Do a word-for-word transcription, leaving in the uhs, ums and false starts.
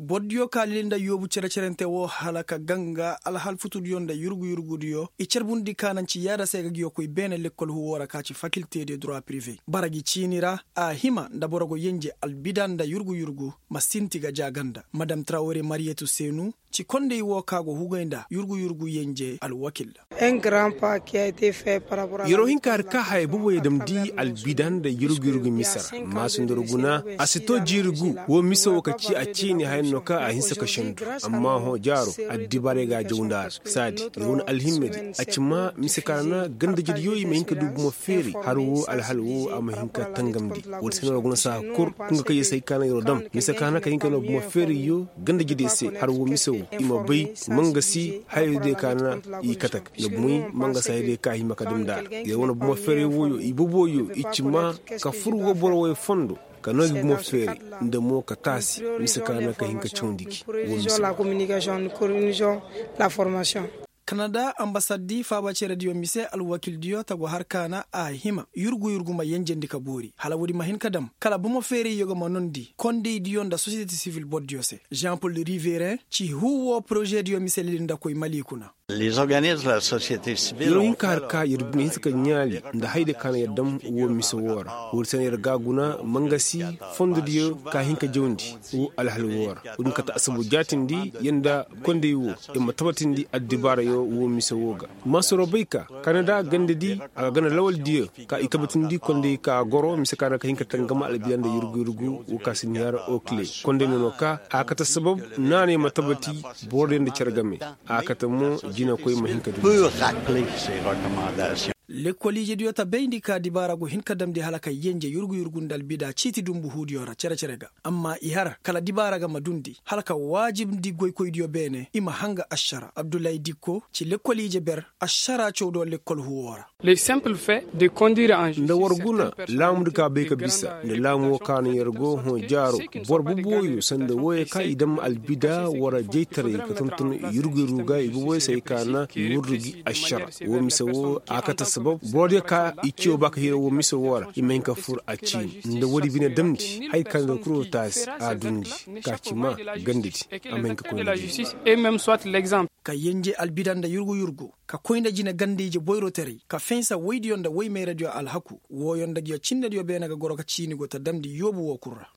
boddio kalilinda yobu cere cerente wo halaka ganga alhal futudiyonda yurgu yurgudiyo e cerbundi kananci yada sega giyo koy bene l'école hu wora kaci faculté de droit privé baragi cinira a hima ndaborogo yenje albidanda yurgu yurgu masintiga jaganda madame Traoré Marietou Seynou ci konde wo kago hugoynda yurgu yurgu yenje alwakil un grand pas qui a été fait par rapport à yoro hinkar ka hay bubo yedam di albidanda yurgu yurgu misara masunduruguna asito jirgu wo miso ka ci a cini hayno ka a hinsa ka shandu amma ho jaro addibare ga jawndar sadi yawun alhimmedi acima misakarna ganda jidyoyi me hinka dubu mo feri harwo alhalwo am hinka tangamdi wol sino guna sa kur kunga kay sai kana yoro dam misakana ka hinka no mo feri yo ganda jidese harwo miso ima bai manga si hayde kana i katak no muy manga sayde ka hima kadum dal yawon mo feri woyo ibuboyo icima ka furgo borwo fondo kano gi mo feri nda mo ka tasi misakana ka hinka chondiki la communication coordination la formation Canada ambassade faba ce radio mise alwakil diyo tago harkana a hima yurgu yurgu ma yenjendi ka bori hala wodi mahin kadam kala bumo feri yoga monondi konde diyo nda société civile bodiose Jean-Paul Riverain ci huwo projet diyo mise linda koy malikuna les organismes de la société civile yoro hinkar ka yirbni suka nyali nda hayde kana yadam wo miso wora wursen yer gaguna mangasi fondo diyo ka hinka jondi wo alhal wora wudin kata asabu jatindi yenda konde wo e matabatindi addibara yo wo miso woga masoro bayka Canada gandedi aga gana lawal diyo ka ikabatindi konde ka goro misakana ka hinka tangama albiyanda yurgu yurgu wo kasinyara okle konde nono ka akata sabab nane matabati borde cergame akata mo jina koy mahinka peut rappeler ces recommandations. L'école diyo ta beyndi ka dibarago hinka damdi halaka yenje yurgu yurgundal bida citi dumbu hudiyora cere cerega amma ihara kala dibaraga madundi halaka wajib ndi goy koy diyo bene ima hanga ashara Abdoulaye Dikko ci l'école je ber ashara chowdo l'école huwora le simple fait de conduire en justice nda warguna lamu ka be ka bisa nda lamu kan yergo ho jaro bor bu boyu sanda woye ka idam albida wara jeytare ka tuntun yurgu ruga ibu woy sai kana yurgi ashara wo misawo akata sabab borde ka ikiyo baka hira wo miso wora imen ka fur a ci nda wodi bine damdi hay kan do kuro tas a dundi ka ci ma ganditi amen ka ko la justice et même soit l'exemple ka yenje albidanda yurgu yurgu ka koynda jina gandije boyro tere ka fensa waydi yonda way me radio alhaku wo yonda giyo cinna diyo be naga goro ka cini go ta damdi yobu wo kurra